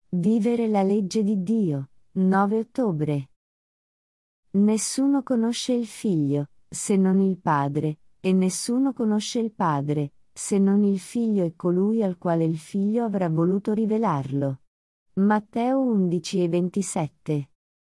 Vivere la legge di Dio, 9 ottobre. Nessuno conosce il Figlio, se non il Padre, e nessuno conosce il Padre, se non il Figlio e colui al quale il Figlio avrà voluto rivelarlo. Matteo 11:27.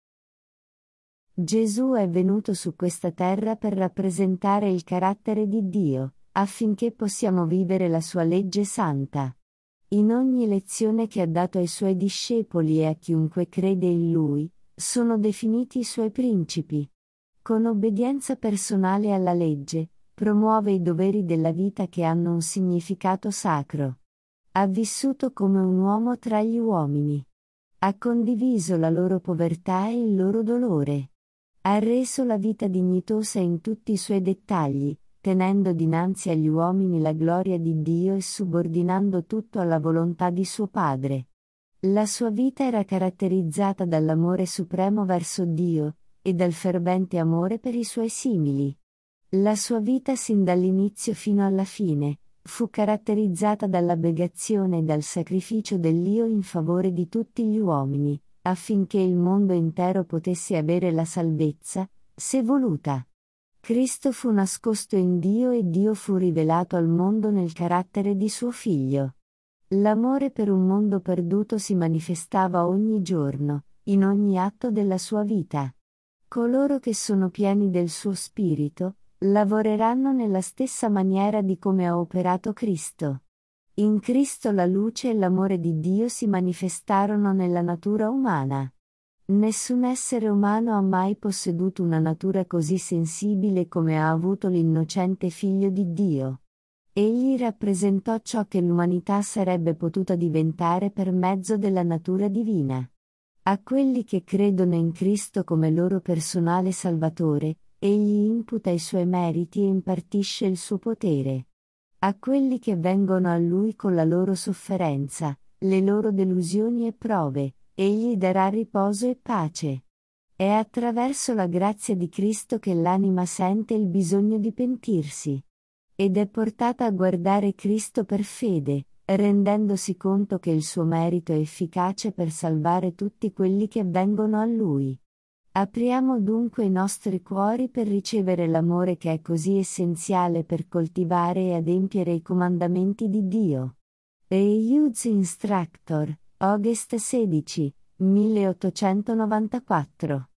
Gesù è venuto su questa terra per rappresentare il carattere di Dio, affinché possiamo vivere la sua legge santa. In ogni lezione che ha dato ai suoi discepoli e a chiunque crede in lui, sono definiti i suoi principi. Con obbedienza personale alla legge, promuove i doveri della vita che hanno un significato sacro. Ha vissuto come un uomo tra gli uomini. Ha condiviso la loro povertà e il loro dolore. Ha reso la vita dignitosa in tutti i suoi dettagli, tenendo dinanzi agli uomini la gloria di Dio e subordinando tutto alla volontà di suo Padre. La sua vita era caratterizzata dall'amore supremo verso Dio, e dal fervente amore per i suoi simili. La sua vita sin dall'inizio fino alla fine, fu caratterizzata dall'abnegazione e dal sacrificio dell'Io in favore di tutti gli uomini, affinché il mondo intero potesse avere la salvezza, se voluta. Cristo fu nascosto in Dio e Dio fu rivelato al mondo nel carattere di suo Figlio. L'amore per un mondo perduto si manifestava ogni giorno, in ogni atto della sua vita. Coloro che sono pieni del suo Spirito, lavoreranno nella stessa maniera di come ha operato Cristo. In Cristo la luce e l'amore di Dio si manifestarono nella natura umana. Nessun essere umano ha mai posseduto una natura così sensibile come ha avuto l'innocente Figlio di Dio. Egli rappresentò ciò che l'umanità sarebbe potuta diventare per mezzo della natura divina. A quelli che credono in Cristo come loro personale Salvatore, egli imputa i suoi meriti e impartisce il suo potere. A quelli che vengono a lui con la loro sofferenza, le loro delusioni e prove, egli darà riposo e pace. È attraverso la grazia di Cristo che l'anima sente il bisogno di pentirsi. Ed è portata a guardare Cristo per fede, rendendosi conto che il suo merito è efficace per salvare tutti quelli che vengono a Lui. Apriamo dunque i nostri cuori per ricevere l'amore che è così essenziale per coltivare e adempiere i comandamenti di Dio. Youth Instructor, August 16, 1894